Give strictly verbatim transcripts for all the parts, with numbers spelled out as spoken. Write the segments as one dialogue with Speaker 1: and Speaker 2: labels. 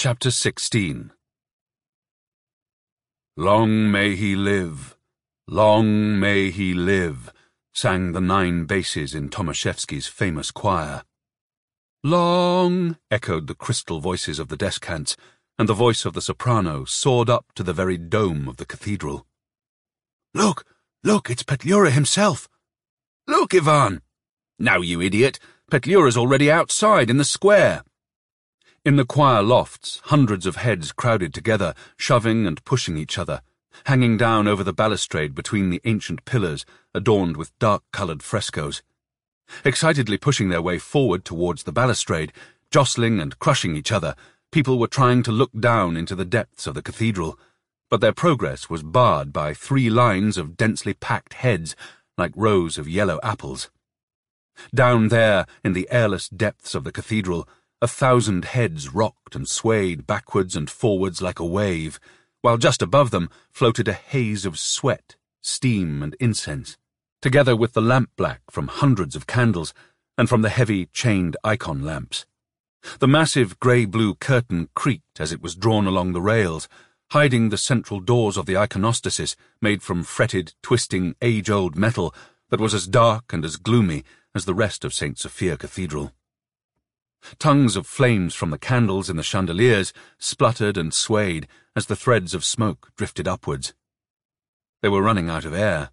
Speaker 1: Chapter sixteen. Long may he live, long may he live, sang the nine basses in Tomaszewski's famous choir. Long, echoed the crystal voices of the descants, and the voice of the soprano soared up to the very dome of the cathedral. Look, look, it's Petlura himself. Look, Ivan. Now, you idiot, Petlura's already outside in the square. In the choir lofts, hundreds of heads crowded together, shoving and pushing each other, hanging down over the balustrade between the ancient pillars adorned with dark-coloured frescoes. Excitedly pushing their way forward towards the balustrade, jostling and crushing each other, people were trying to look down into the depths of the cathedral, but their progress was barred by three lines of densely packed heads, like rows of yellow apples. Down there, in the airless depths of the cathedral, a thousand heads rocked and swayed backwards and forwards like a wave, while just above them floated a haze of sweat, steam, and incense, together with the lamp-black from hundreds of candles and from the heavy chained icon lamps. The massive grey-blue curtain creaked as it was drawn along the rails, hiding the central doors of the iconostasis made from fretted, twisting, age-old metal that was as dark and as gloomy as the rest of Saint Sophia Cathedral. Tongues of flames from the candles in the chandeliers spluttered and swayed as the threads of smoke drifted upwards. They were running out of air.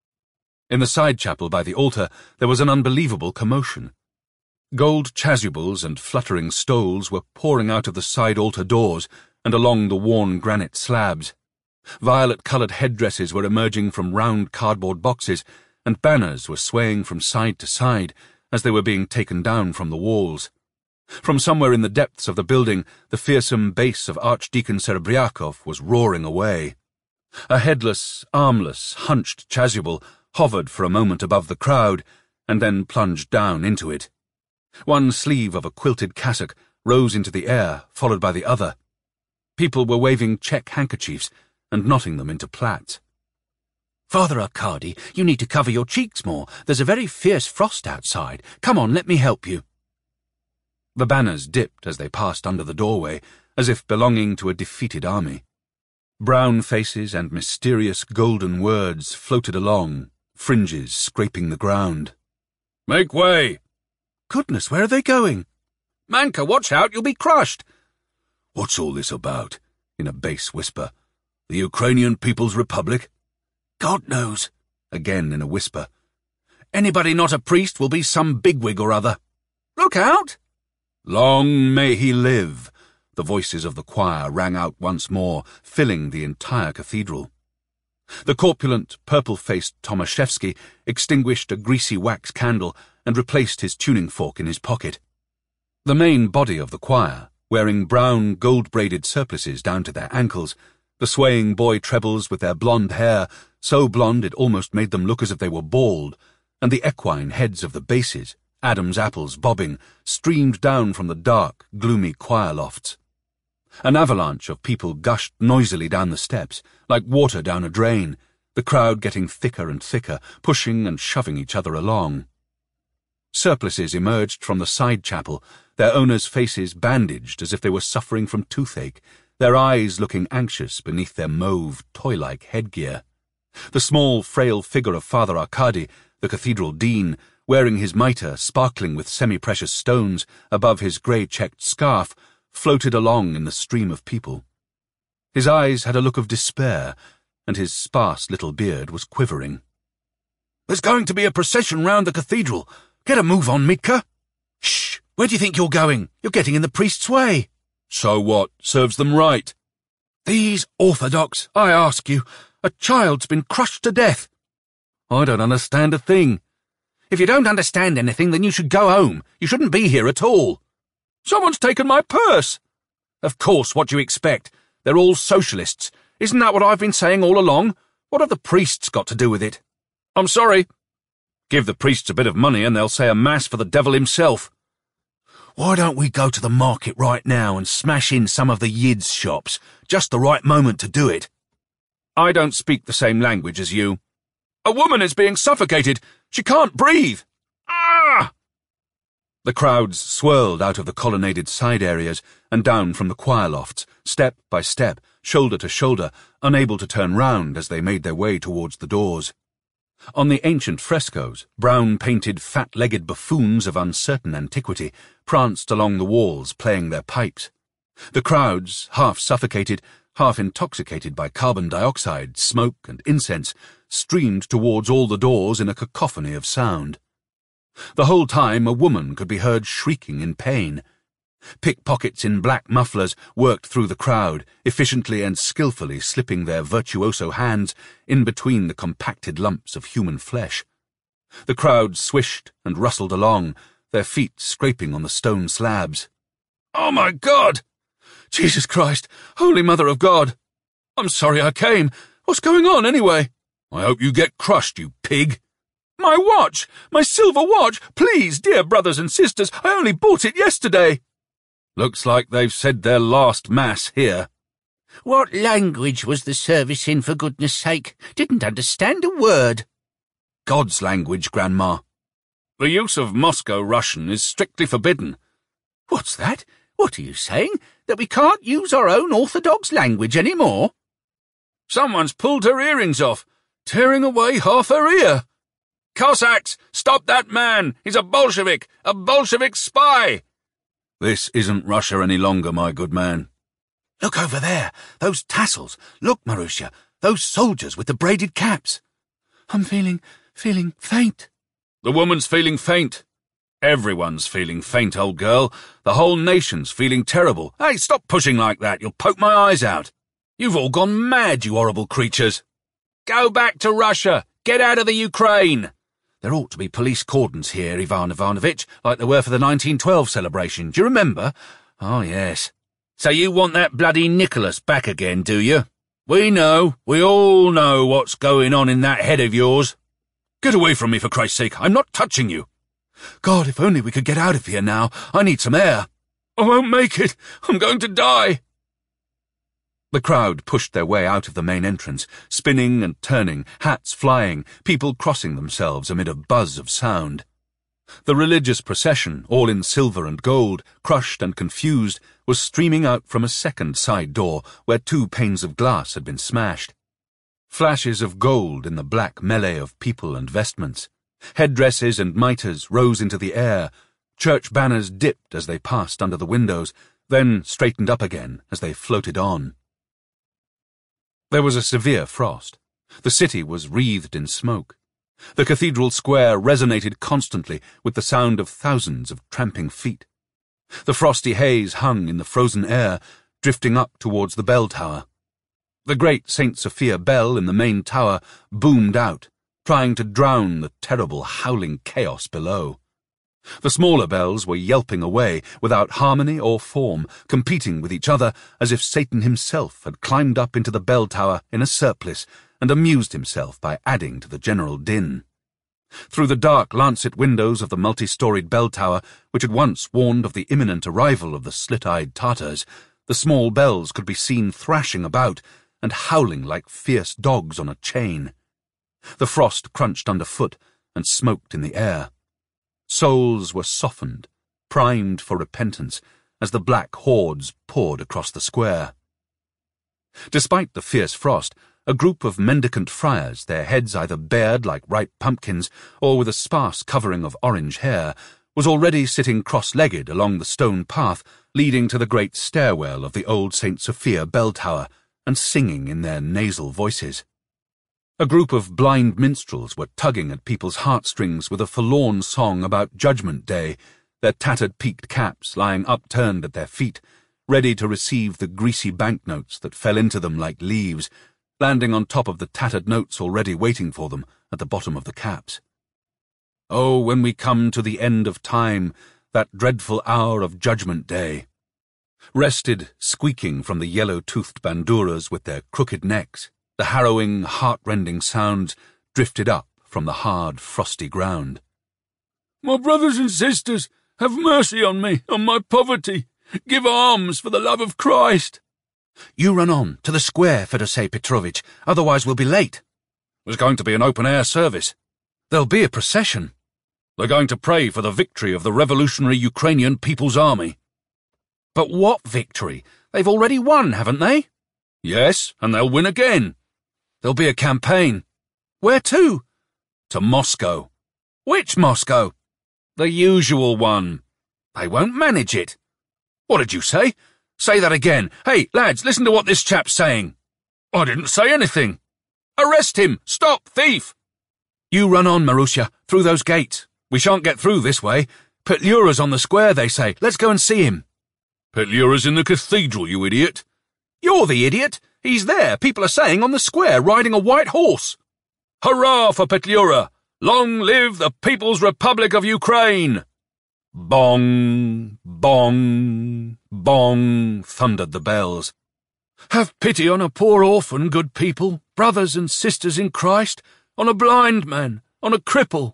Speaker 1: In the side chapel by the altar there was an unbelievable commotion. Gold chasubles and fluttering stoles were pouring out of the side altar doors and along the worn granite slabs. Violet-coloured headdresses were emerging from round cardboard boxes, and banners were swaying from side to side as they were being taken down from the walls. From somewhere in the depths of the building, the fearsome bass of Archdeacon Serebriakov was roaring away. A headless, armless, hunched chasuble hovered for a moment above the crowd, and then plunged down into it. One sleeve of a quilted cassock rose into the air, followed by the other. People were waving check handkerchiefs and knotting them into plaits. "Father Arkady, you need to cover your cheeks more. There's a very fierce frost outside. Come on, let me help you." The banners dipped as they passed under the doorway, as if belonging to a defeated army. Brown faces and mysterious golden words floated along, fringes scraping the ground. "Make way!" "Goodness, where are they going?" "Manka, watch out, you'll be crushed!" "What's all this about?" in a bass whisper. "The Ukrainian People's Republic?" "God knows," again in a whisper. "Anybody not a priest will be some bigwig or other. Look out!" "Long may he live!" The voices of the choir rang out once more, filling the entire cathedral. The corpulent, purple-faced Tomaszewski extinguished a greasy wax candle and replaced his tuning fork in his pocket. The main body of the choir, wearing brown, gold-braided surplices down to their ankles, the swaying boy trebles with their blonde hair, so blonde it almost made them look as if they were bald, and the equine heads of the basses, Adam's apples bobbing, streamed down from the dark, gloomy choir lofts. An avalanche of people gushed noisily down the steps, like water down a drain, the crowd getting thicker and thicker, pushing and shoving each other along. Surplices emerged from the side chapel, their owners' faces bandaged as if they were suffering from toothache, their eyes looking anxious beneath their mauve, toy-like headgear. The small, frail figure of Father Arkady, the cathedral dean, wearing his mitre sparkling with semi-precious stones above his grey-checked scarf, floated along in the stream of people. His eyes had a look of despair, and his sparse little beard was quivering. "There's going to be a procession round the cathedral. Get a move on, Mitka." "Shh! Where do you think you're going? You're getting in the priest's way." "So what? Serves them right." "These Orthodox, I ask you. A child's been crushed to death." "I don't understand a thing." "If you don't understand anything, then you should go home. You shouldn't be here at all." "Someone's taken my purse." "Of course, what do you expect? They're all socialists. Isn't that what I've been saying all along? What have the priests got to do with it?" "I'm sorry." "Give the priests a bit of money and they'll say a mass for the devil himself." "Why don't we go to the market right now and smash in some of the Yids shops? Just the right moment to do it." "I don't speak the same language as you." "A woman is being suffocated. She can't breathe." "Ah!" The crowds swirled out of the colonnaded side areas and down from the choir lofts, step by step, shoulder to shoulder, unable to turn round as they made their way towards the doors. On the ancient frescoes, brown-painted, fat-legged buffoons of uncertain antiquity pranced along the walls playing their pipes. The crowds, half suffocated, half intoxicated by carbon dioxide, smoke, and incense, streamed towards all the doors in a cacophony of sound. The whole time a woman could be heard shrieking in pain. Pickpockets in black mufflers worked through the crowd, efficiently and skillfully slipping their virtuoso hands in between the compacted lumps of human flesh. The crowd swished and rustled along, their feet scraping on the stone slabs. "Oh, my God! Jesus Christ! Holy Mother of God! I'm sorry I came. What's going on, anyway?" "I hope you get crushed, you pig." "My watch! My silver watch! Please, dear brothers and sisters, I only bought it yesterday." "Looks like they've said their last mass here."
Speaker 2: "What language was the service in, for goodness sake? Didn't understand a word."
Speaker 1: "God's language, Grandma. The use of Moscow Russian is strictly forbidden."
Speaker 2: "What's that? What are you saying? That we can't use our own orthodox language any more?"
Speaker 1: "Someone's pulled her earrings off, tearing away half her ear." "Cossacks, stop that man! He's a Bolshevik! A Bolshevik spy!" "This isn't Russia any longer, my good man."
Speaker 2: "Look over there! Those tassels! Look, Marusha! Those soldiers with the braided caps!" "I'm feeling, feeling faint."
Speaker 1: "The woman's feeling faint. Everyone's feeling faint, old girl. The whole nation's feeling terrible. Hey, stop pushing like that. You'll poke my eyes out. You've all gone mad, you horrible creatures. Go back to Russia. Get out of the Ukraine." "There ought to be police cordons here, Ivan Ivanovich, like there were for the nineteen twelve celebration. Do you remember?" "Oh, yes." "So you want that bloody Nicholas back again, do you? We know, we all know what's going on in that head of yours. Get away from me, for Christ's sake. I'm not touching you." "God, if only we could get out of here now. I need some air." "I won't make it. I'm going to die." The crowd pushed their way out of the main entrance, spinning and turning, hats flying, people crossing themselves amid a buzz of sound. The religious procession, all in silver and gold, crushed and confused, was streaming out from a second side door where two panes of glass had been smashed. Flashes of gold in the black melee of people and vestments. Headdresses and mitres rose into the air. Church banners dipped as they passed under the windows, then straightened up again as they floated on. There was a severe frost. The city was wreathed in smoke. The cathedral square resonated constantly with the sound of thousands of tramping feet. The frosty haze hung in the frozen air, drifting up towards the bell tower. The great Saint Sophia bell in the main tower boomed out, trying to drown the terrible howling chaos below. The smaller bells were yelping away, without harmony or form, competing with each other as if Satan himself had climbed up into the bell tower in a surplice and amused himself by adding to the general din. Through the dark lancet windows of the multi-storied bell tower, which had once warned of the imminent arrival of the slit-eyed Tartars, the small bells could be seen thrashing about and howling like fierce dogs on a chain. The frost crunched underfoot and smoked in the air. Souls were softened, primed for repentance, as the black hordes poured across the square. Despite the fierce frost, a group of mendicant friars, their heads either bared like ripe pumpkins or with a sparse covering of orange hair, was already sitting cross-legged along the stone path leading to the great stairwell of the old Saint Sophia bell tower and singing in their nasal voices. A group of blind minstrels were tugging at people's heartstrings with a forlorn song about Judgment Day, their tattered peaked caps lying upturned at their feet, ready to receive the greasy banknotes that fell into them like leaves, landing on top of the tattered notes already waiting for them at the bottom of the caps. Oh, when we come to the end of time, that dreadful hour of Judgment Day. Rested, squeaking from the yellow-toothed banduras with their crooked necks, the harrowing, heart-rending sounds drifted up from the hard, frosty ground. "My brothers and sisters, have mercy on me, on my poverty. Give alms for the love of Christ." "You run on, to the square, Fedosey Petrovitch, otherwise we'll be late." "There's going to be an open-air service." "There'll be a procession." They're going to pray for the victory of the revolutionary Ukrainian People's Army.
Speaker 2: But what victory? They've already won, haven't they?
Speaker 1: Yes, and they'll win again.
Speaker 2: There'll be a campaign. Where to?
Speaker 1: To Moscow.
Speaker 2: Which Moscow?
Speaker 1: The usual one.
Speaker 2: They won't manage it.
Speaker 1: What did you say?
Speaker 2: Say that again. Hey, lads, listen to what this chap's saying.
Speaker 1: I didn't say anything.
Speaker 2: Arrest him! Stop, thief! You run on, Marussia, through those gates. We shan't get through this way. Petlura's on the square, they say. Let's go and see him.
Speaker 1: Petlura's in the cathedral, you idiot.
Speaker 2: You're the idiot. He's there, people are saying, on the square, riding a white horse.
Speaker 1: Hurrah for Petlura! Long live the People's Republic of Ukraine! Bong, bong, bong, thundered the bells.
Speaker 2: Have pity on a poor orphan, good people, brothers and sisters in Christ, on a blind man, on a cripple.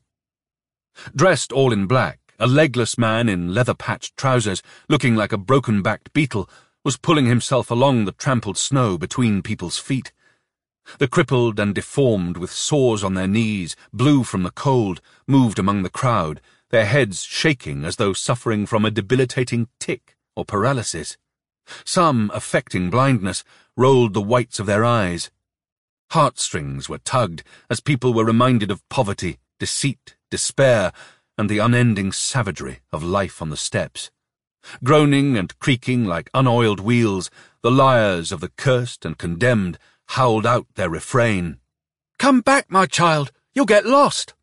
Speaker 1: Dressed all in black, a legless man in leather-patched trousers, looking like a broken-backed beetle, was pulling himself along the trampled snow between people's feet. The crippled and deformed, with sores on their knees, blue from the cold, moved among the crowd, their heads shaking as though suffering from a debilitating tic or paralysis. Some, affecting blindness, rolled the whites of their eyes. Heartstrings were tugged as people were reminded of poverty, deceit, despair, and the unending savagery of life on the steppes. Groaning and creaking like unoiled wheels, the lyres of the cursed and condemned howled out their refrain.
Speaker 2: Come back, my child, you'll get lost.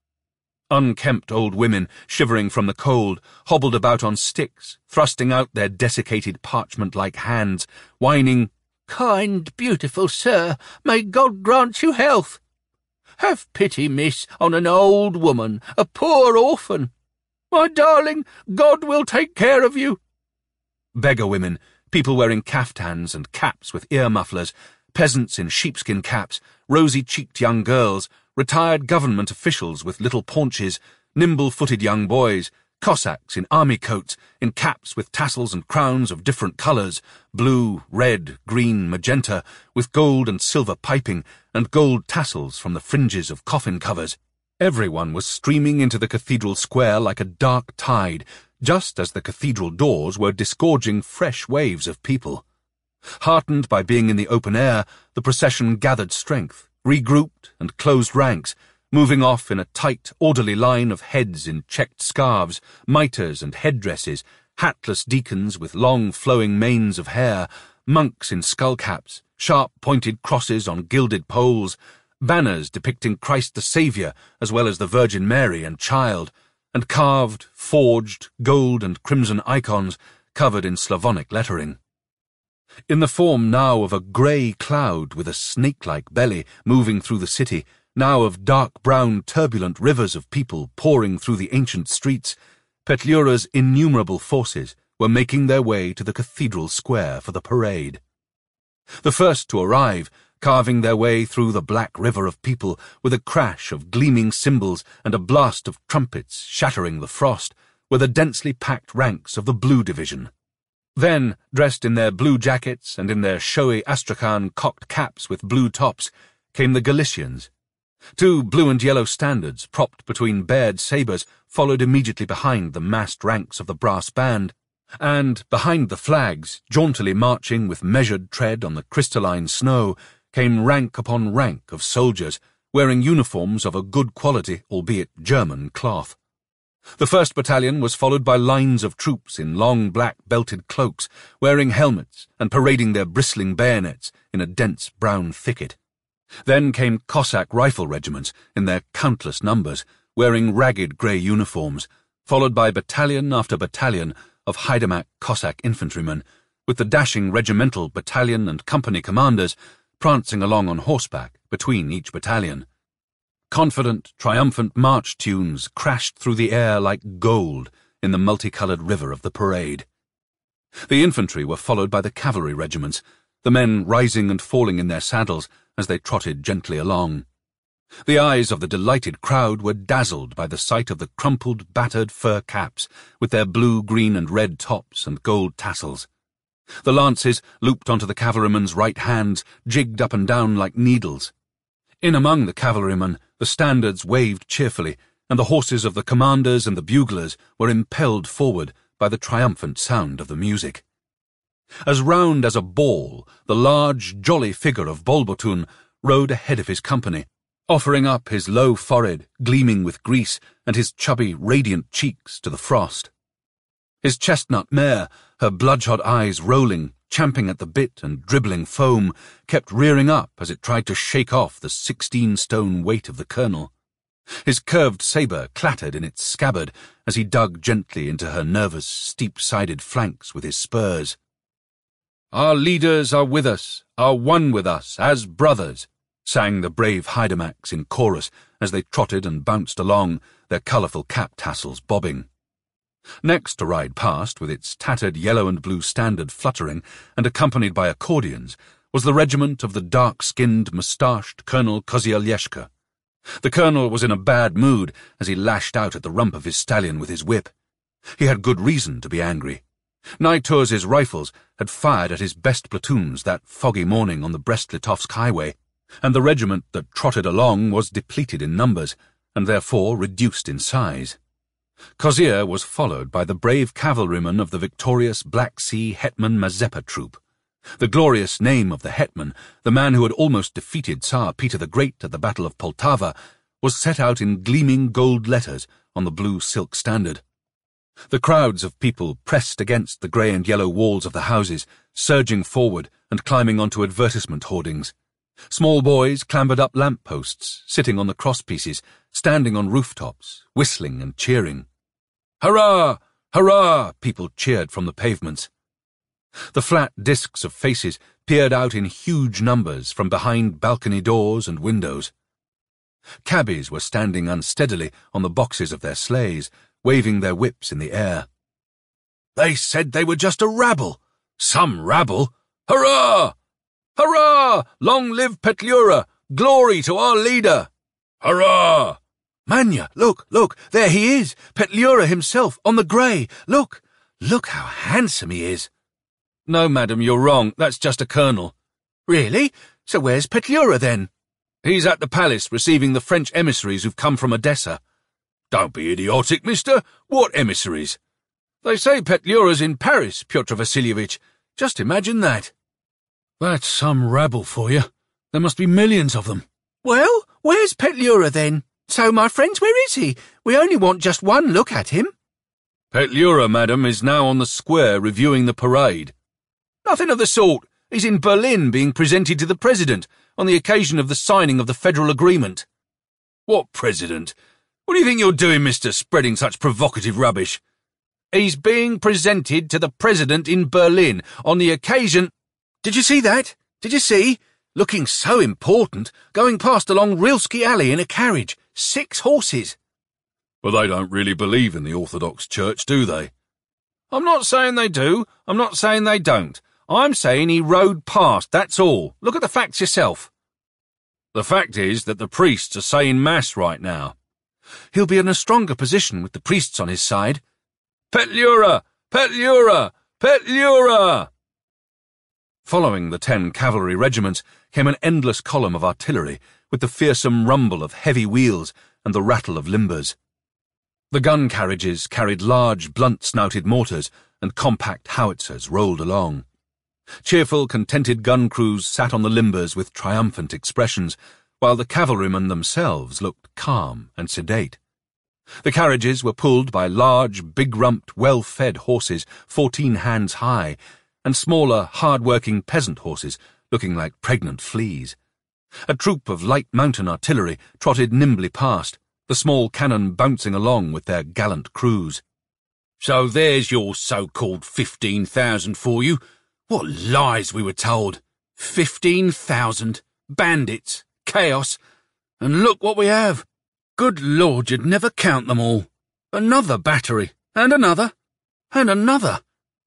Speaker 1: Unkempt old women, shivering from the cold, hobbled about on sticks, thrusting out their desiccated parchment-like hands, whining,
Speaker 2: Kind, beautiful sir, may God grant you health. Have pity, miss, on an old woman, a poor orphan. My darling, God will take care of you.
Speaker 1: Beggar women, people wearing caftans and caps with ear mufflers, peasants in sheepskin caps, rosy-cheeked young girls, retired government officials with little paunches, nimble-footed young boys, Cossacks in army coats, in caps with tassels and crowns of different colours, blue, red, green, magenta, with gold and silver piping, and gold tassels from the fringes of coffin covers. Everyone was streaming into the cathedral square like a dark tide, just as the cathedral doors were disgorging fresh waves of people. Heartened by being in the open air, the procession gathered strength, regrouped and closed ranks, moving off in a tight, orderly line of heads in checked scarves, mitres and headdresses, hatless deacons with long flowing manes of hair, monks in skullcaps, sharp-pointed crosses on gilded poles, banners depicting Christ the Saviour as well as the Virgin Mary and Child, and carved, forged, gold and crimson icons covered in Slavonic lettering. In the form now of a grey cloud with a snake-like belly moving through the city, now of dark brown turbulent rivers of people pouring through the ancient streets, Petlura's innumerable forces were making their way to the cathedral square for the parade. The first to arrive, carving their way through the black river of people with a crash of gleaming cymbals and a blast of trumpets shattering the frost, were the densely packed ranks of the Blue Division. Then, dressed in their blue jackets and in their showy Astrakhan cocked caps with blue tops, came the Galicians. Two blue and yellow standards, propped between bared sabres, followed immediately behind the massed ranks of the brass band, and, behind the flags, jauntily marching with measured tread on the crystalline snow, came rank upon rank of soldiers, wearing uniforms of a good quality, albeit German, cloth. The first battalion was followed by lines of troops in long black belted cloaks, wearing helmets and parading their bristling bayonets in a dense brown thicket. Then came Cossack rifle regiments in their countless numbers, wearing ragged grey uniforms, followed by battalion after battalion of Haidamак Cossack infantrymen, with the dashing regimental battalion and company commanders prancing along on horseback between each battalion. Confident, triumphant march tunes crashed through the air like gold in the multicoloured river of the parade. The infantry were followed by the cavalry regiments, the men rising and falling in their saddles as they trotted gently along. The eyes of the delighted crowd were dazzled by the sight of the crumpled, battered fur caps with their blue, green and red tops and gold tassels. The lances, looped onto the cavalrymen's right hands, jigged up and down like needles. In among the cavalrymen, the standards waved cheerfully, and the horses of the commanders and the buglers were impelled forward by the triumphant sound of the music. As round as a ball, the large, jolly figure of Bolbotun rode ahead of his company, offering up his low forehead, gleaming with grease, and his chubby, radiant cheeks to the frost. His chestnut mare, her bloodshot eyes rolling, champing at the bit and dribbling foam, kept rearing up as it tried to shake off the sixteen-stone weight of the colonel. His curved sabre clattered in its scabbard as he dug gently into her nervous, steep-sided flanks with his spurs. "Our leaders are with us, are one with us, as brothers," sang the brave Haidamaks in chorus as they trotted and bounced along, their colourful cap tassels bobbing. Next to ride past, with its tattered yellow and blue standard fluttering and accompanied by accordions, was the regiment of the dark-skinned, moustached Colonel Kozielyeshka. The colonel was in a bad mood as he lashed out at the rump of his stallion with his whip. He had good reason to be angry. Naitur's rifles had fired at his best platoons that foggy morning on the Brest-Litovsk highway, and the regiment that trotted along was depleted in numbers, and therefore reduced in size. Kozir was followed by the brave cavalrymen of the victorious Black Sea Hetman Mazepa troop. The glorious name of the hetman, the man who had almost defeated Tsar Peter the Great at the Battle of Poltava, was set out in gleaming gold letters on the blue silk standard. The crowds of people pressed against the grey and yellow walls of the houses, surging forward and climbing onto advertisement hoardings. Small boys clambered up lamp-posts, sitting on the crosspieces, standing on rooftops, whistling and cheering. "Hurrah! Hurrah!" people cheered from the pavements. The flat discs of faces peered out in huge numbers from behind balcony doors and windows. Cabbies were standing unsteadily on the boxes of their sleighs, waving their whips in the air. "They said they were just a rabble. Some rabble! Hurrah! Hurrah! Long live Petliura! Glory to our leader! Hurrah! Manya, look, look, there he is, Petliura himself, on the grey. Look, look how handsome he is." "No, madam, you're wrong. That's just a colonel." "Really? So where's Petliura, then?" "He's at the palace, receiving the French emissaries who've come from Odessa." "Don't be idiotic, mister. What emissaries?" "They say Petliura's in Paris, Pyotr Vasilievich. Just imagine that." "That's some rabble for you. There must be millions of them." "Well, where's Petliura, then? So, my friends, where is he? We only want just one look at him." "Petliura, madam, is now on the square reviewing the parade." "Nothing of the sort. He's in Berlin being presented to the President on the occasion of the signing of the federal agreement." "What President? What do you think you're doing, mister, spreading such provocative rubbish?" "He's being presented to the President in Berlin on the occasion—" "Did you see that? Did you see? Looking so important, going past along Rilsky Alley in a carriage, six horses." "But they don't really believe in the Orthodox Church, do they?" "I'm not saying they do. I'm not saying they don't. I'm saying he rode past, that's all. Look at the facts yourself." "The fact is that the priests are saying Mass right now." "He'll be in a stronger position with the priests on his side." "Petliura! Petliura! Petliura!" Following the ten cavalry regiments came an endless column of artillery, with the fearsome rumble of heavy wheels and the rattle of limbers. The gun carriages carried large, blunt-snouted mortars, and compact howitzers rolled along. Cheerful, contented gun crews sat on the limbers with triumphant expressions, while the cavalrymen themselves looked calm and sedate. The carriages were pulled by large, big-rumped, well-fed horses fourteen hands high, and smaller, hard-working peasant horses looking like pregnant fleas. A troop of light mountain artillery trotted nimbly past, the small cannon bouncing along with their gallant crews. "So there's your so-called fifteen thousand for you. What lies we were told. Fifteen thousand. Bandits. Chaos. And look what we have. Good Lord, you'd never count them all. Another battery. And another. And another."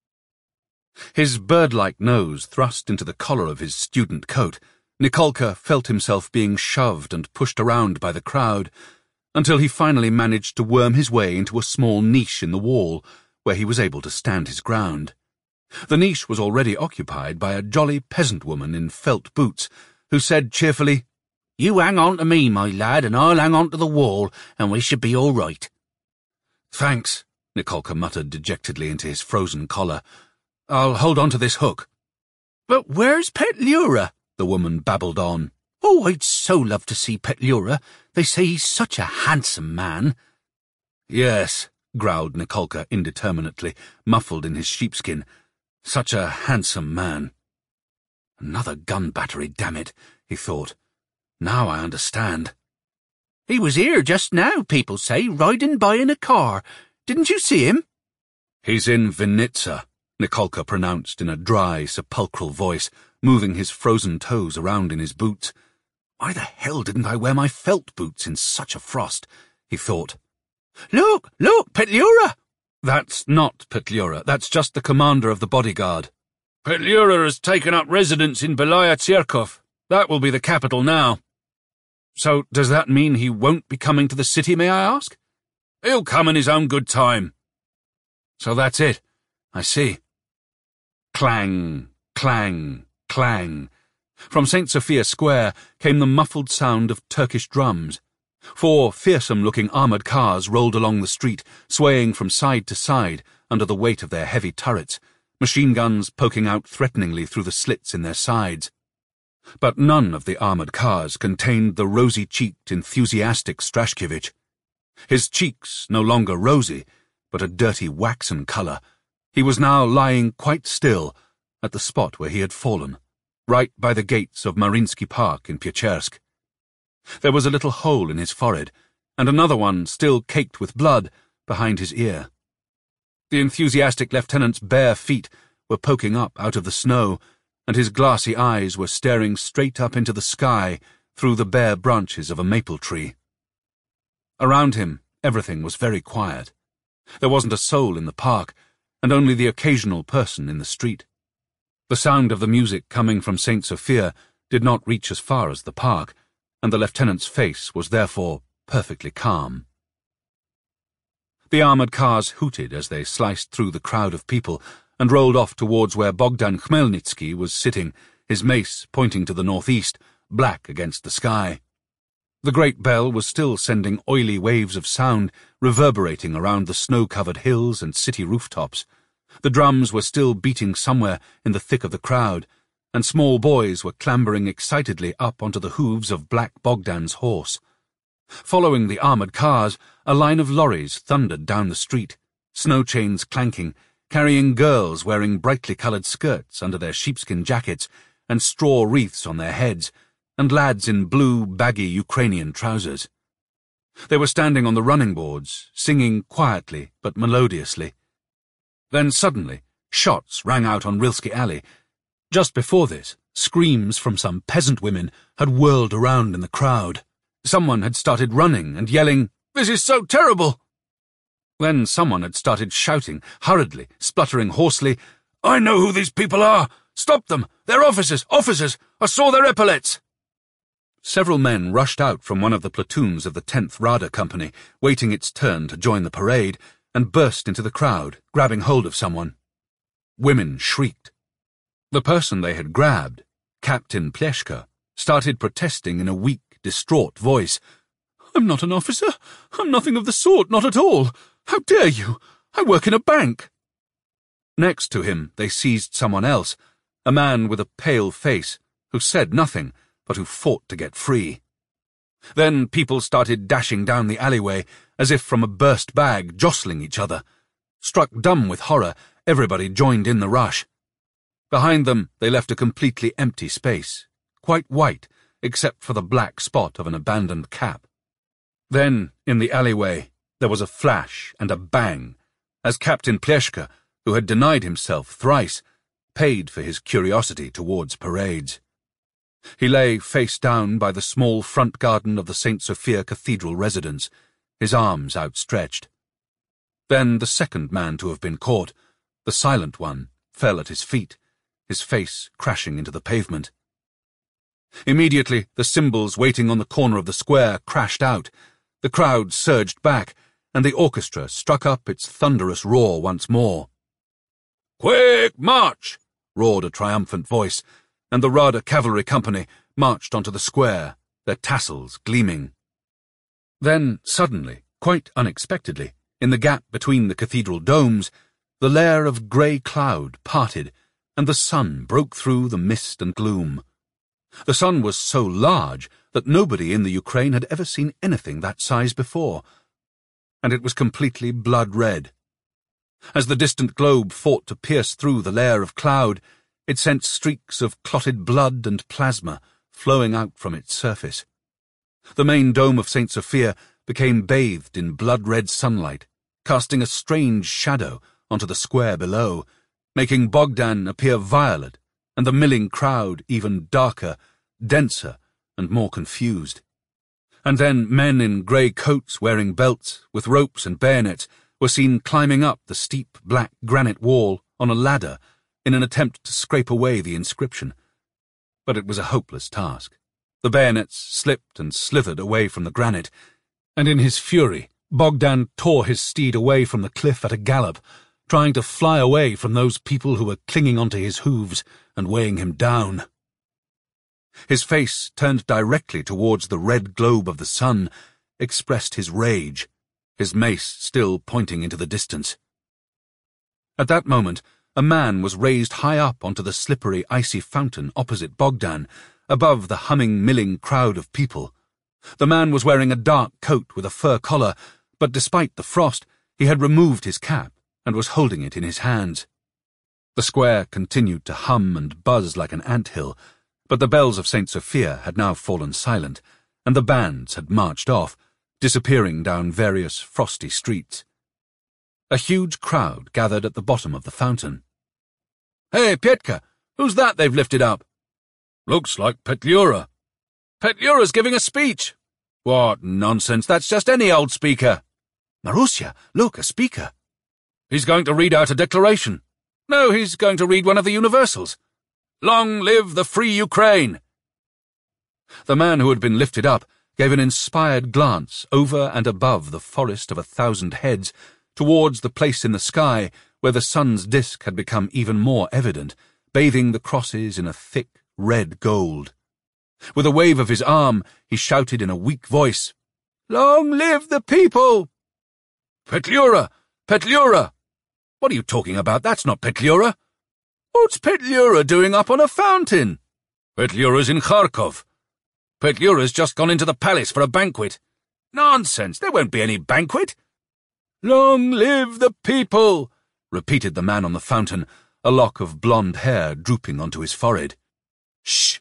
Speaker 1: His bird-like nose thrust into the collar of his student coat, Nikolka felt himself being shoved and pushed around by the crowd, until he finally managed to worm his way into a small niche in the wall, where he was able to stand his ground. The niche was already occupied by a jolly peasant woman in felt boots, who said cheerfully,
Speaker 2: You hang on to me, my lad, and I'll hang on to the wall, and we should be all right.
Speaker 1: Thanks, Nikolka muttered dejectedly into his frozen collar. I'll hold on to this hook.
Speaker 2: But where's Petliura? The woman babbled on. Oh, I'd so love to see Petliura. They say he's such a handsome man.
Speaker 1: Yes, growled Nikolka indeterminately, muffled in his sheepskin. Such a handsome man. Another gun battery, damn it, he thought. Now I understand.
Speaker 2: He was here just now, people say, riding by in a car. Didn't you see him?
Speaker 1: He's in Vinitsa, Nikolka pronounced in a dry, sepulchral voice, moving his frozen toes around in his boots. Why the hell didn't I wear my felt boots in such a frost? He thought.
Speaker 2: Look, look, Petliura!
Speaker 1: That's not Petliura. That's just the commander of the bodyguard.
Speaker 3: Petliura has taken up residence in Belaya Tserkov. That will be the capital now.
Speaker 1: So does that mean he won't be coming to the city, may I ask?
Speaker 3: He'll come in his own good time.
Speaker 1: So that's it. I see. Clang, clang, clang. From Saint Sophia Square came the muffled sound of Turkish drums. Four fearsome-looking armoured cars rolled along the street, swaying from side to side under the weight of their heavy turrets, machine guns poking out threateningly through the slits in their sides. But none of the armoured cars contained the rosy-cheeked, enthusiastic Strashkevich. His cheeks no longer rosy, but a dirty waxen colour. He was now lying quite still at the spot where he had fallen, right by the gates of Marinsky Park in Pyechersk. There was a little hole in his forehead, and another one still caked with blood behind his ear. The enthusiastic lieutenant's bare feet were poking up out of the snow, and his glassy eyes were staring straight up into the sky through the bare branches of a maple tree. Around him, everything was very quiet. There wasn't a soul in the park, and only the occasional person in the street. The sound of the music coming from Saint Sophia did not reach as far as the park, and the lieutenant's face was therefore perfectly calm. The armoured cars hooted as they sliced through the crowd of people and rolled off towards where Bogdan Khmelnytsky was sitting, his mace pointing to the northeast, black against the sky. The great bell was still sending oily waves of sound reverberating around the snow-covered hills and city rooftops. The drums were still beating somewhere in the thick of the crowd, and small boys were clambering excitedly up onto the hooves of Black Bogdan's horse. Following the armoured cars, a line of lorries thundered down the street, snow chains clanking, carrying girls wearing brightly coloured skirts under their sheepskin jackets and straw wreaths on their heads, and lads in blue, baggy Ukrainian trousers. They were standing on the running boards, singing quietly but melodiously. Then suddenly, shots rang out on Rilsky Alley. Just before this, screams from some peasant women had whirled around in the crowd. Someone had started running and yelling, "This is so terrible!" Then someone had started shouting, hurriedly, spluttering hoarsely, "I know who these people are! Stop them! They're officers! Officers! I saw their epaulets!" Several men rushed out from one of the platoons of the tenth Rada Company, waiting its turn to join the parade, and burst into the crowd, grabbing hold of someone. Women shrieked. The person they had grabbed, Captain Pleshka, started protesting in a weak, distraught voice. "I'm not an officer. I'm nothing of the sort, not at all. How dare you? I work in a bank." Next to him, they seized someone else, a man with a pale face, who said nothing, but who fought to get free. Then people started dashing down the alleyway, as if from a burst bag, jostling each other. Struck dumb with horror, everybody joined in the rush. Behind them, they left a completely empty space, quite white, except for the black spot of an abandoned cap. Then, in the alleyway, there was a flash and a bang, as Captain Pleshka, who had denied himself thrice, paid for his curiosity towards parades. He lay face down by the small front garden of the Saint Sophia Cathedral residence, his arms outstretched. Then the second man to have been caught, the silent one, fell at his feet, his face crashing into the pavement. Immediately, the cymbals waiting on the corner of the square crashed out, the crowd surged back, and the orchestra struck up its thunderous roar once more. "Quick march!" roared a triumphant voice, and the Rada Cavalry Company marched onto the square, their tassels gleaming. Then, suddenly, quite unexpectedly, in the gap between the cathedral domes, the layer of grey cloud parted, and the sun broke through the mist and gloom. The sun was so large that nobody in the Ukraine had ever seen anything that size before, and it was completely blood-red. As the distant globe fought to pierce through the layer of cloud, it sent streaks of clotted blood and plasma flowing out from its surface. The main dome of Saint Sophia became bathed in blood-red sunlight, casting a strange shadow onto the square below, making Bogdan appear violet and the milling crowd even darker, denser, and more confused. And then men in grey coats wearing belts, with ropes and bayonets, were seen climbing up the steep black granite wall on a ladder in an attempt to scrape away the inscription. But it was a hopeless task. The bayonets slipped and slithered away from the granite, and in his fury, Bogdan tore his steed away from the cliff at a gallop, trying to fly away from those people who were clinging onto his hooves and weighing him down. His face, turned directly towards the red globe of the sun, expressed his rage, his mace still pointing into the distance. At that moment, a man was raised high up onto the slippery, icy fountain opposite Bogdan, above the humming, milling crowd of people. The man was wearing a dark coat with a fur collar, but despite the frost, he had removed his cap and was holding it in his hands. The square continued to hum and buzz like an ant-hill, but the bells of Saint Sophia had now fallen silent, and the bands had marched off, disappearing down various frosty streets. A huge crowd gathered at the bottom of the fountain. "Hey, Pietka, who's that they've lifted up?"
Speaker 3: "Looks like Petliura."
Speaker 1: "Petliura's giving a speech." "What nonsense, that's just any old speaker."
Speaker 2: "Marussia, look, a speaker."
Speaker 1: "He's going to read out a declaration." "No, he's going to read one of the universals." "Long live the free Ukraine!" The man who had been lifted up gave an inspired glance over and above the forest of a thousand heads towards the place in the sky where the sun's disk had become even more evident, bathing the crosses in a thick red gold. With a wave of his arm, he shouted in a weak voice, "Long live the people!" "Petliura! Petliura!" "What are you talking about? That's not Petliura." "What's Petliura doing up on a fountain?" "Petliura's in Kharkov. Petliura's just gone into the palace for a banquet." "Nonsense, there won't be any banquet." "Long live the people!" repeated the man on the fountain, a lock of blonde hair drooping onto his forehead. "Shh!"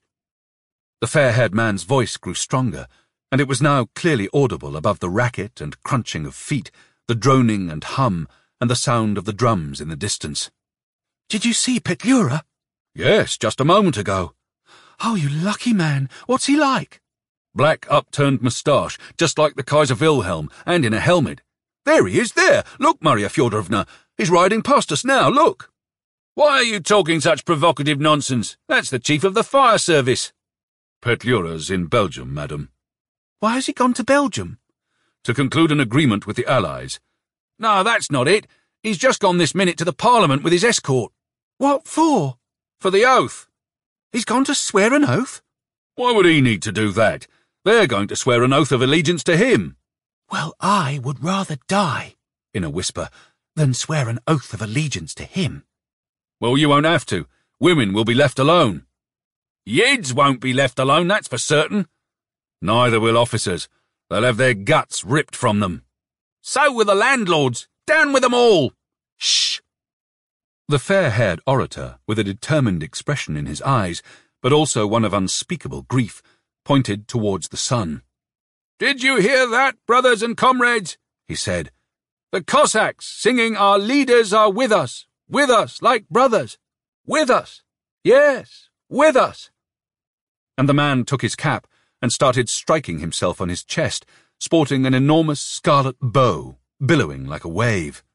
Speaker 1: The fair-haired man's voice grew stronger, and it was now clearly audible above the racket and crunching of feet, the droning and hum, and the sound of the drums in the distance.
Speaker 2: "Did you see Petliura?"
Speaker 1: "Yes, just a moment ago."
Speaker 2: "Oh, you lucky man. What's he like?"
Speaker 1: "Black upturned moustache, just like the Kaiser Wilhelm, and in a helmet. There he is, there! Look, Maria Fyodorovna, he's riding past us now, look!" "Why are you talking such provocative nonsense? That's the chief of the fire service." "Petliura's in Belgium, madam."
Speaker 2: "Why has he gone to Belgium?"
Speaker 1: "To conclude an agreement with the Allies."
Speaker 3: "No, that's not it. He's just gone this minute to the Parliament with his escort."
Speaker 2: "What for?"
Speaker 3: "For the oath."
Speaker 2: "He's gone to swear an oath?"
Speaker 1: "Why would he need to do that? They're going to swear an oath of allegiance to him."
Speaker 2: "Well, I would rather die," in a whisper, "than swear an oath of allegiance to him."
Speaker 1: "Well, you won't have to. Women will be left alone."
Speaker 3: "Yids won't be left alone, that's for certain."
Speaker 1: "Neither will officers. They'll have their guts ripped from them."
Speaker 3: "So will the landlords. Down with them all."
Speaker 2: "Shh!"
Speaker 1: The fair-haired orator, with a determined expression in his eyes, but also one of unspeakable grief, pointed towards the sun.
Speaker 3: "Did you hear that, brothers and comrades?" he said. "The Cossacks singing 'Our leaders are with us, with us like brothers, with us, yes, with us.'"
Speaker 1: And the man took his cap and started striking himself on his chest, sporting an enormous scarlet bow, billowing like a wave.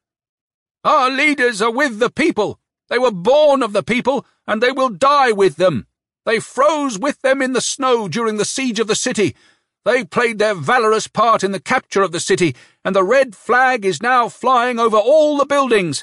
Speaker 3: "Our leaders are with the people. They were born of the people, and they will die with them. They froze with them in the snow during the siege of the city. They played their valorous part in the capture of the city, and the red flag is now flying over all the buildings.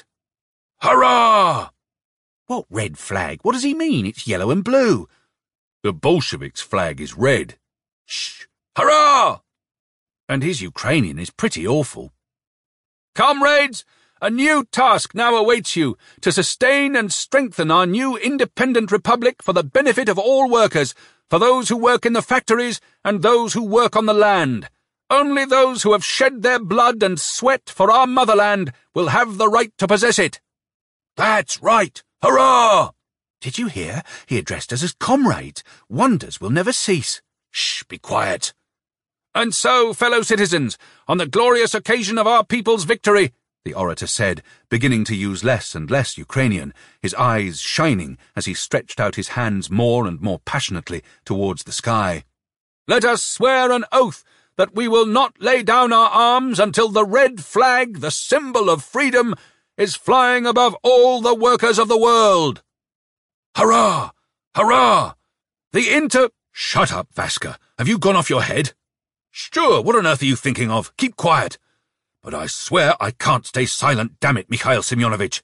Speaker 3: Hurrah!"
Speaker 2: "What red flag? What does he mean? It's yellow and blue."
Speaker 1: "The Bolsheviks' flag is red."
Speaker 3: Shh! Hurrah!
Speaker 2: And his Ukrainian is pretty awful.
Speaker 3: Comrades, a new task now awaits you to sustain and strengthen our new independent republic for the benefit of all workers, for those who work in the factories and those who work on the land. Only those who have shed their blood and sweat for our motherland will have the right to possess it.
Speaker 2: That's right. Hurrah! Did you hear? He addressed us as comrades. Wonders will never cease. Shh, be quiet.
Speaker 3: And so, fellow citizens, on the glorious occasion of our people's victory, the orator said, beginning to use less and less Ukrainian, his eyes shining as he stretched out his hands more and more passionately towards the sky. Let us swear an oath that we will not lay down our arms until the red flag, the symbol of freedom, is flying above all the workers of the world.
Speaker 2: Hurrah! Hurrah! The inter— Shut up, Vaska. Have you gone off your head? Sure, what on earth are you thinking of? Keep quiet. But I swear I can't stay silent, damn it, Mikhail Semyonovich.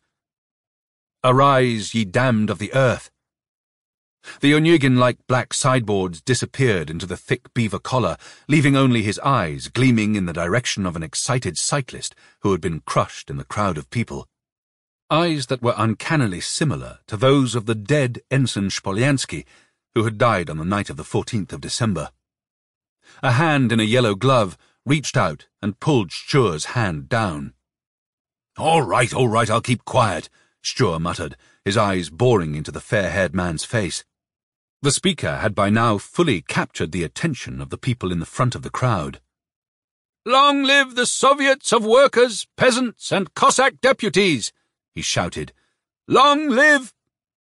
Speaker 1: Arise, ye damned of the earth. The Onegin-like black sideboards disappeared into the thick beaver collar, leaving only his eyes gleaming in the direction of an excited cyclist who had been crushed in the crowd of people. Eyes that were uncannily similar to those of the dead Ensign Spolyansky, who had died on the night of the fourteenth of December. A hand in a yellow glove reached out and pulled Sture's hand down.
Speaker 2: All right, all right, I'll keep quiet, Sture muttered, his eyes boring into the fair-haired man's face.
Speaker 1: The speaker had by now fully captured the attention of the people in the front of the crowd.
Speaker 3: Long live the Soviets of Workers, Peasants, and Cossack Deputies, he shouted. Long live—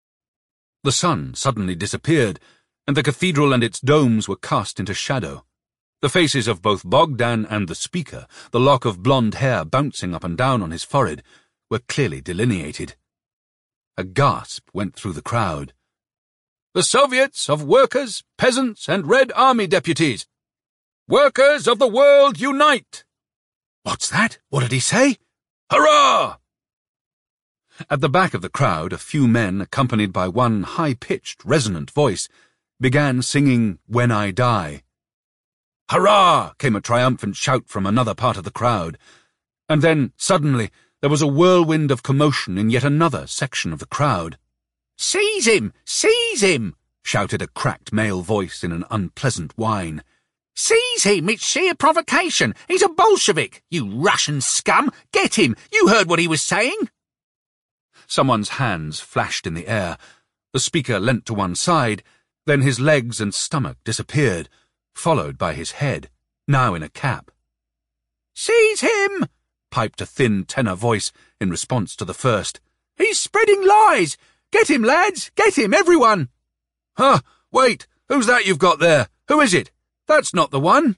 Speaker 1: The sun suddenly disappeared, and the cathedral and its domes were cast into shadow. The faces of both Bogdan and the speaker, the lock of blonde hair bouncing up and down on his forehead, were clearly delineated. A gasp went through the crowd.
Speaker 3: The Soviets of Workers, Peasants, and Red Army Deputies. Workers of the world, unite!
Speaker 2: What's that? What did he say?
Speaker 3: Hurrah!
Speaker 1: At the back of the crowd, a few men, accompanied by one high-pitched, resonant voice, began singing When I Die.
Speaker 2: Hurrah! Came a triumphant shout from another part of the crowd.
Speaker 1: And then, suddenly, there was a whirlwind of commotion in yet another section of the crowd.
Speaker 2: Seize him! Seize him!
Speaker 1: Shouted a cracked male voice in an unpleasant whine.
Speaker 2: Seize him! It's sheer provocation! He's a Bolshevik! You Russian scum! Get him! You heard what he was saying!
Speaker 1: Someone's hands flashed in the air. The speaker leant to one side, then his legs and stomach disappeared, followed by his head, now in a cap.
Speaker 2: Seize him!
Speaker 1: Piped a thin tenor voice in response to the first.
Speaker 2: He's spreading lies! Get him, lads! Get him, everyone!
Speaker 1: Huh! Wait! Who's that you've got there? Who is it? That's not the one!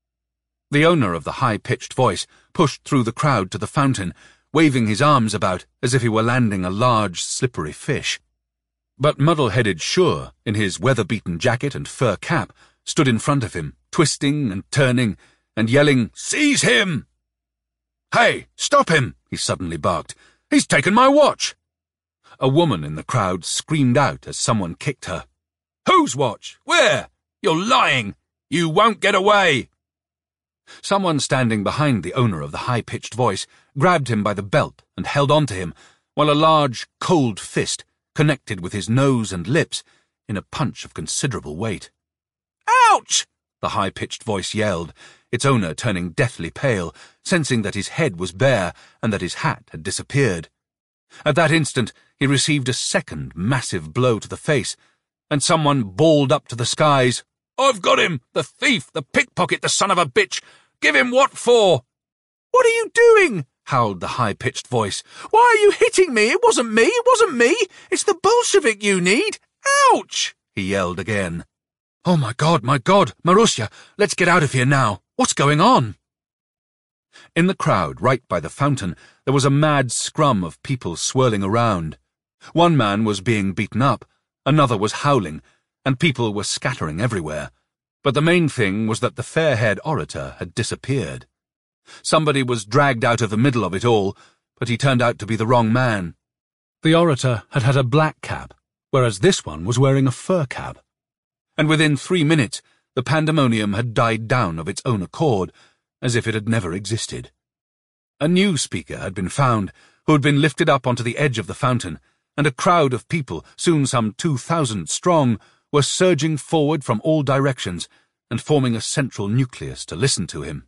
Speaker 1: The owner of the high-pitched voice pushed through the crowd to the fountain, waving his arms about as if he were landing a large, slippery fish. But muddle-headed Shure, in his weather-beaten jacket and fur cap, stood in front of him, twisting and turning, and yelling, "Seize him!" "Hey, stop him!" he suddenly barked. "He's taken my watch!" A woman in the crowd screamed out as someone kicked her.
Speaker 3: "Whose watch? Where? You're lying! You won't get away!"
Speaker 1: Someone standing behind the owner of the high-pitched voice grabbed him by the belt and held on to him, while a large, cold fist connected with his nose and lips in a punch of considerable weight.
Speaker 2: "Ouch!"
Speaker 1: the high-pitched voice yelled, its owner turning deathly pale, sensing that his head was bare and that his hat had disappeared. At that instant, he received a second massive blow to the face, and someone bawled up to the skies,
Speaker 3: "I've got him! The thief! The pickpocket! The son of a bitch! Give him what for?"
Speaker 2: "What are you doing?"
Speaker 1: howled the high-pitched voice.
Speaker 2: "Why are you hitting me? It wasn't me! It wasn't me! It's the Bolshevik you need! Ouch!"
Speaker 1: he yelled again. "Oh, my God, my God! Marussia, let's get out of here now! What's going on?" In the crowd, right by the fountain, there was a mad scrum of people swirling around. One man was being beaten up, another was howling, and people were scattering everywhere. But the main thing was that the fair-haired orator had disappeared. Somebody was dragged out of the middle of it all, but he turned out to be the wrong man. The orator had had a black cap, whereas this one was wearing a fur cap. And within three minutes, the pandemonium had died down of its own accord, as if it had never existed. A new speaker had been found, who had been lifted up onto the edge of the fountain, and a crowd of people, soon some two thousand strong, were surging forward from all directions and forming a central nucleus to listen to him.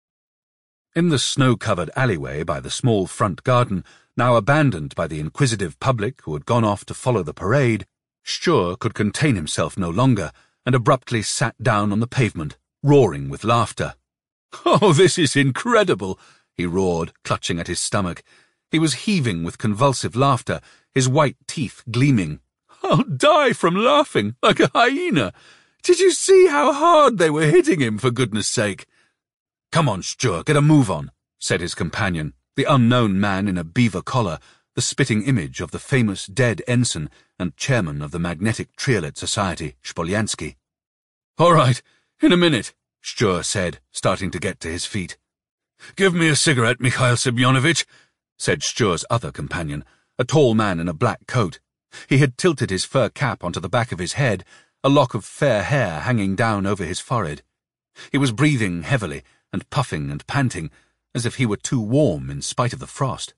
Speaker 1: In the snow-covered alleyway by the small front garden, now abandoned by the inquisitive public who had gone off to follow the parade, Sture could contain himself no longer and abruptly sat down on the pavement, roaring with laughter. "Oh, this is incredible!" he roared, clutching at his stomach. He was heaving with convulsive laughter, his white teeth gleaming. "I'll die from laughing, like a hyena. Did you see how hard they were hitting him, for goodness sake?" "Come on, Sture, get a move on," said his companion, the unknown man in a beaver collar, the spitting image of the famous dead ensign and chairman of the Magnetic Triolet Society, Spolyansky. "All right, in a minute," Sture said, starting to get to his feet. "Give me a cigarette, Mikhail Semyonovich," said Sture's other companion, a tall man in a black coat. He had tilted his fur cap onto the back of his head, a lock of fair hair hanging down over his forehead. He was breathing heavily and puffing and panting, as if he were too warm in spite of the frost.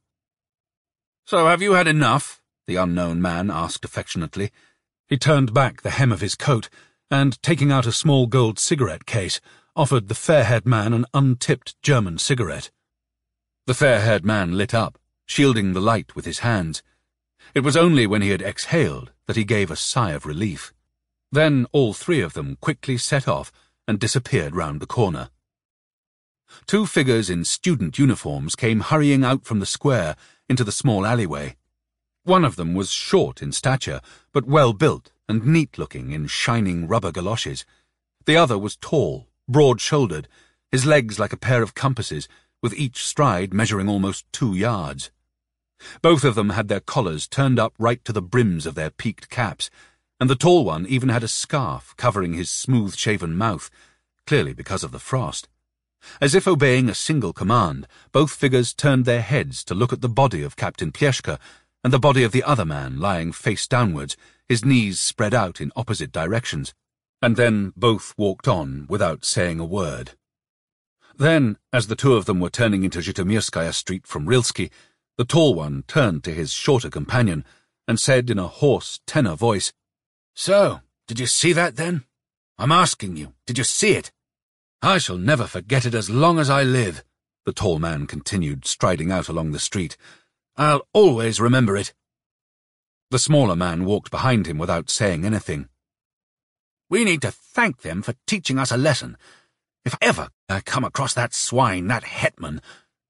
Speaker 1: "So have you had enough?" the unknown man asked affectionately. He turned back the hem of his coat and, taking out a small gold cigarette case, offered the fair-haired man an untipped German cigarette. The fair-haired man lit up, shielding the light with his hands. It was only when he had exhaled that he gave a sigh of relief. Then all three of them quickly set off and disappeared round the corner. Two figures in student uniforms came hurrying out from the square into the small alleyway. One of them was short in stature, but well-built and neat-looking in shining rubber galoshes. The other was tall, broad-shouldered, his legs like a pair of compasses, with each stride measuring almost two yards. Both of them had their collars turned up right to the brims of their peaked caps, and the tall one even had a scarf covering his smooth-shaven mouth, clearly because of the frost. As if obeying a single command, both figures turned their heads to look at the body of Captain Plieshka and the body of the other man lying face downwards, his knees spread out in opposite directions, and then both walked on without saying a word. Then, as the two of them were turning into Zhytomyrskaya Street from Rilsky, the tall one turned to his shorter companion and said in a hoarse tenor voice, "So, did you see that then? I'm asking you, did you see it? I shall never forget it as long as I live," the tall man continued, striding out along the street. "I'll always remember it." The smaller man walked behind him without saying anything. "We need to thank them for teaching us a lesson. If ever I come across that swine, that hetman—"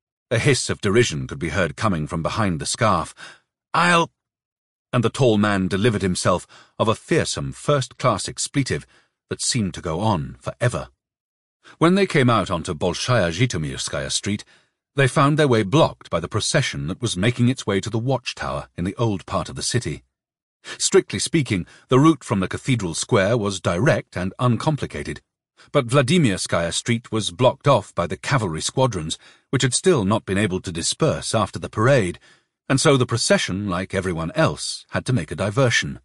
Speaker 1: A hiss of derision could be heard coming from behind the scarf. "I'll—" And the tall man delivered himself of a fearsome first-class expletive that seemed to go on forever. When they came out onto Bolshaya Zhytomyrskaya Street, they found their way blocked by the procession that was making its way to the watchtower in the old part of the city. Strictly speaking, the route from the cathedral square was direct and uncomplicated, but Vladimirskaya Street was blocked off by the cavalry squadrons, which had still not been able to disperse after the parade, and so the procession, like everyone else, had to make a diversion.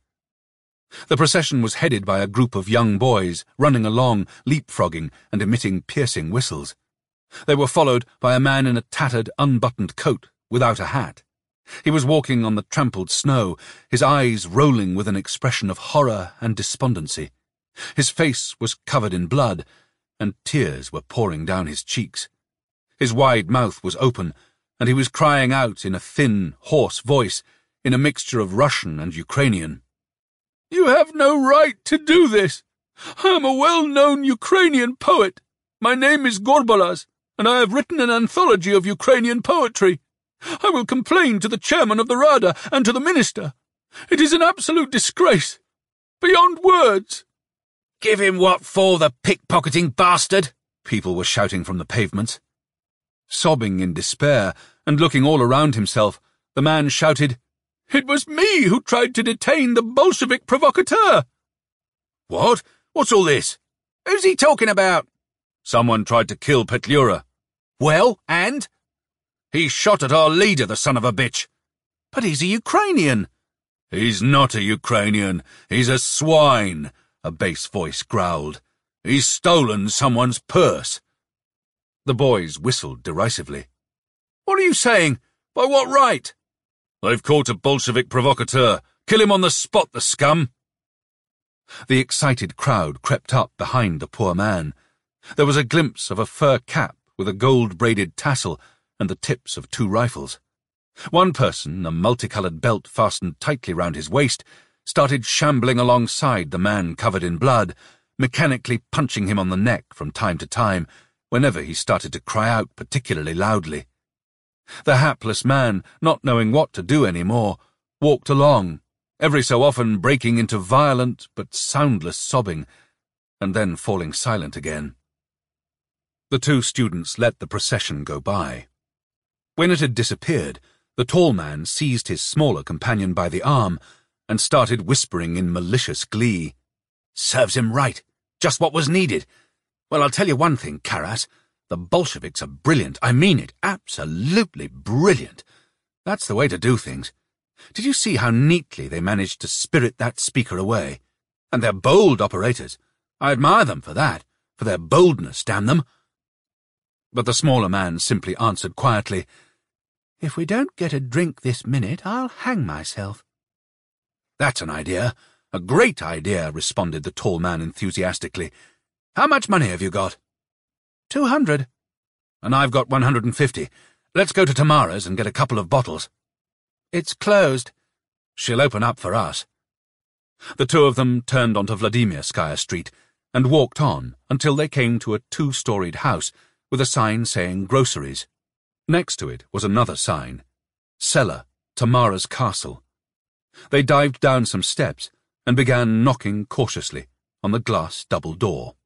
Speaker 1: The procession was headed by a group of young boys, running along, leapfrogging, and emitting piercing whistles. They were followed by a man in a tattered, unbuttoned coat, without a hat. He was walking on the trampled snow, his eyes rolling with an expression of horror and despondency. His face was covered in blood, and tears were pouring down his cheeks. His wide mouth was open, and he was crying out in a thin, hoarse voice, in a mixture of Russian and Ukrainian. "You have no right to do this. I am a well-known Ukrainian poet. My name is Gorbalas, and I have written an anthology of Ukrainian poetry. I will complain to the chairman of the Rada and to the minister. It is an absolute disgrace, beyond words." "Give him what for, the pickpocketing bastard!" people were shouting from the pavements. Sobbing in despair and looking all around himself, the man shouted, "It was me who tried to detain the Bolshevik provocateur." "What? What's all this? Who's he talking about?" "Someone tried to kill Petliura." "Well, and?" "He shot at our leader, the son of a bitch." "But he's a Ukrainian." "He's not a Ukrainian. He's a swine," a bass voice growled.
Speaker 3: He's stolen someone's purse.
Speaker 1: The boys whistled derisively.
Speaker 3: What are you saying? By what right?
Speaker 1: They've caught a Bolshevik provocateur. Kill him on the spot, the scum! The excited crowd crept up behind the poor man. There was a glimpse of a fur cap with a gold-braided tassel and the tips of two rifles. One person, a multicoloured belt fastened tightly round his waist, started shambling alongside the man covered in blood, mechanically punching him on the neck from time to time, whenever he started to cry out particularly loudly. The hapless man, not knowing what to do any more, walked along, every so often breaking into violent but soundless sobbing, and then falling silent again. The two students let the procession go by. When it had disappeared, the tall man seized his smaller companion by the arm and started whispering in malicious glee. "Serves him right. Just what was needed. Well, I'll tell you one thing, Karas. The Bolsheviks are brilliant. I mean it. Absolutely brilliant. That's the way to do things. Did you see how neatly they managed to spirit that speaker away? And they're bold operators. I admire them for that, for their boldness, damn them." But the smaller man simply answered quietly, "If we don't get a drink this minute, I'll hang myself." "That's an idea. A great idea," responded the tall man enthusiastically. "How much money have you got?" Two hundred. "And I've got one hundred and fifty. Let's go to Tamara's and get a couple of bottles." "It's closed." "She'll open up for us." The two of them turned onto Vladimirskaya Street and walked on until they came to a two-storied house with a sign saying groceries. Next to it was another sign, Cellar, Tamara's Castle. They dived down some steps and began knocking cautiously on the glass double door.